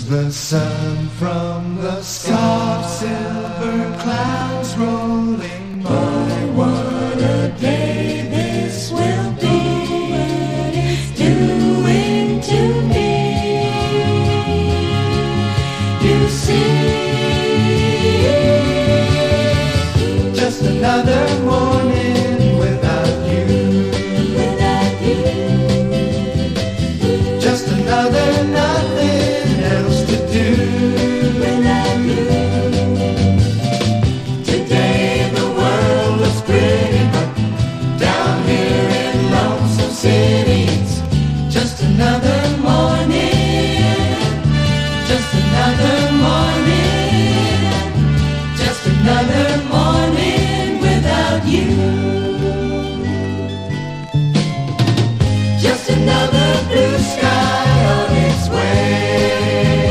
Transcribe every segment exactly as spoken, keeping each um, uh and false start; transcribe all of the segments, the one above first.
the sun from the sky, silver clouds rolling by. Oh, what a day this will be, doing to me. You see, just another morning without you, without you, just another nothing else to do without you. Today the world looks pretty, but down here in Lonesome City it's just another morning, just another morning, just another morning without you. Just another blue sky on its way,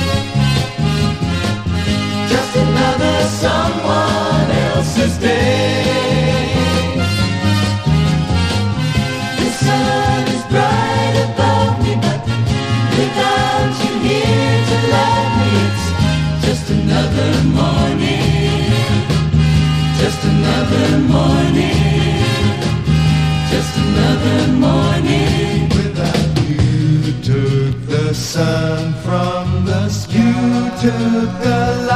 just another someone else's day. The sun is bright above me, but without you here to love me, it's just another morning, just another morning, just another morning without you. You took the sun from the sky, you took the